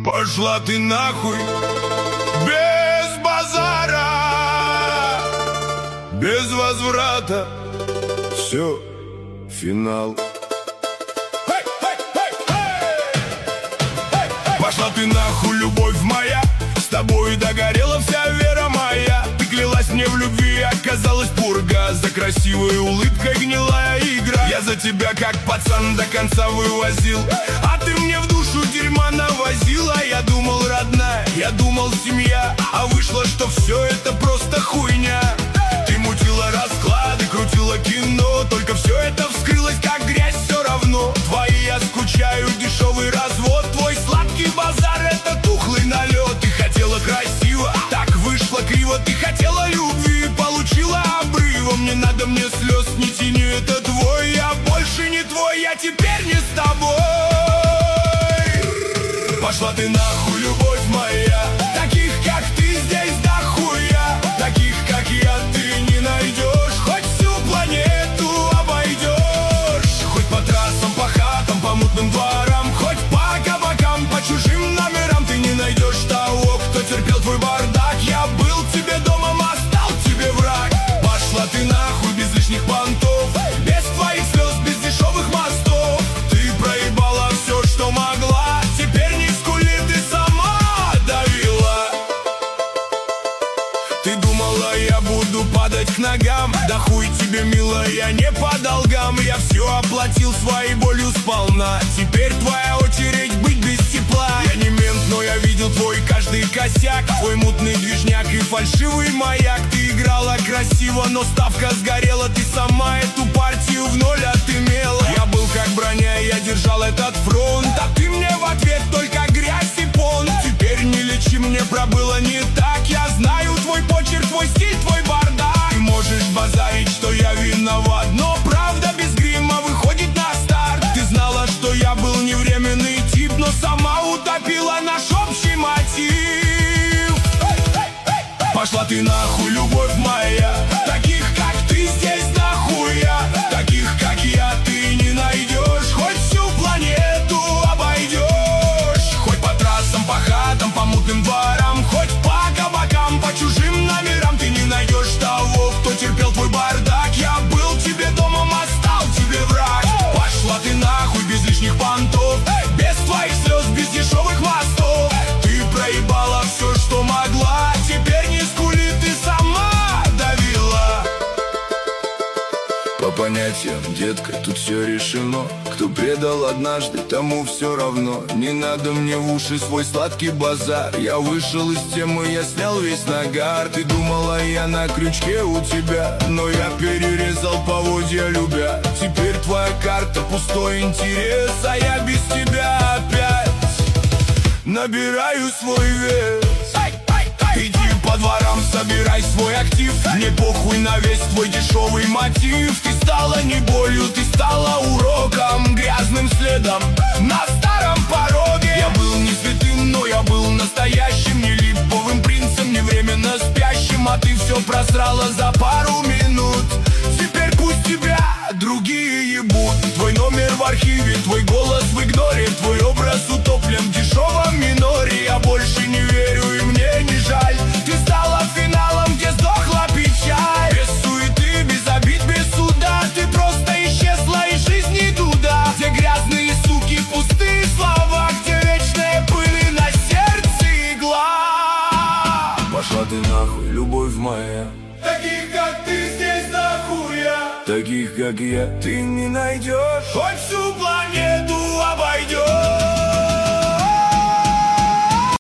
Пошла ты нахуй, без базара, без возврата. Все, финал. Пошла ты нахуй, любовь моя, с тобой догорела вся вера моя. Ты клялась мне в любви, оказалась пурга. За красивой улыбкой гнилая игра. Я за тебя как пацан до конца вывозил, а ты мне в душу дерьма навозила. Я думал родная, я думал семья, а вышло, что все это просто хуйня. Ты мутила расклады, крутила кино, только все это вскрылось как грязь все равно. Твои я скучаю, дешевый развод, твой сладкий базар — это тухлый налет. Ты хотела красиво, так вышло криво. Ты хотела любви, получила обрывом. Не надо мне слез, не тяни, это твой. Я больше не твой, я теперь не с тобой. Пошла ты нахуй, любовь моя, таких как ты здесь дохуя. Таких как я ты не найдешь, хоть всю планету обойдешь. Хоть по трассам, по хатам, по мутным дворам, хоть по кабакам, по чужим номерам. Ты не найдешь того, кто терпел твой бардак. Я был тебе домом, а стал тебе враг. Пошла ты нахуй, без лишних понтов, без твоих слез, без дешевых мостов. Ты проебала все, что могла, теперь не скули, ты сама давила. Ты думала, я буду падать к ногам, да хуй тебе, милая, не по долгам. Я все оплатил своей болью сполна, теперь твоя очередь быть без тепла. Я не мент, но я видел твой каждый косяк, твой мутный движняк и фальшивый маяк. Ты играла красиво, но ставка сгорела. Ты сама эту партию в ноль отымела. Я был как броня, я держал этот фронт, а ты мне в ответ только грязь и понт. Теперь не лечи, мне пробыло не так. Я знаю твой почерк, твой стиль, твой бардак. Ты можешь базарить, что я виноват, но правда без грима выходит на старт. Ты знала, что я был не временный тип, но сама утопила наш общий мотив. Пошла ты нахуй, любовь моя, таких как ты здесь нахуя. Таких как я ты не найдешь, хоть всю планету обойдешь. Хоть по трассам, по хатам, по мутным дворам, хоть по кабакам, по чужим номерам. Ты не найдешь того, кто терпел твой бардак. Я был тебе домом, а стал тебе враг. Пошла ты нахуй, без лишних понтов, без твоих слез, без дешевых мостов. Ты проебала все, что могла, теперь не скули, ты сама давила. По понятиям, детка, тут все решено. Кто предал однажды, тому все равно. Не надо мне в уши свой сладкий базар. Я вышел из темы, я снял весь нагар. Ты думала, я на крючке у тебя, но я перерезал поводья любя. Теперь твоя карта пустой интерес, а я без тебя опять набираю свой вес. Иди по дворам, собирай свой актив. Мне похуй на весь твой дешевый мотив. Ты стала не болью, ты стала уроком, грязным следом на старом пороге. Я был не святым, но я был настоящим, не липовым принцем, не временно спящим. А ты все просрала за пару минут. Теперь пусть тебя другие ебут. Твой номер в архиве, твой голос в игноре, твой образ утоплен в дешевом миноре. Я больше не верю и мне не жаль. Ты стала финалом, где сдохла печаль. Без суеты, без обид, без суда. Ты просто исчезла из жизни туда, где грязные суки, пустые слова, где вечная пыль на сердце игла. Пошла ты нахуй, любовь моя, таких как ты здесь нахуя. Таких как я ты не найдешь, хоть всю планету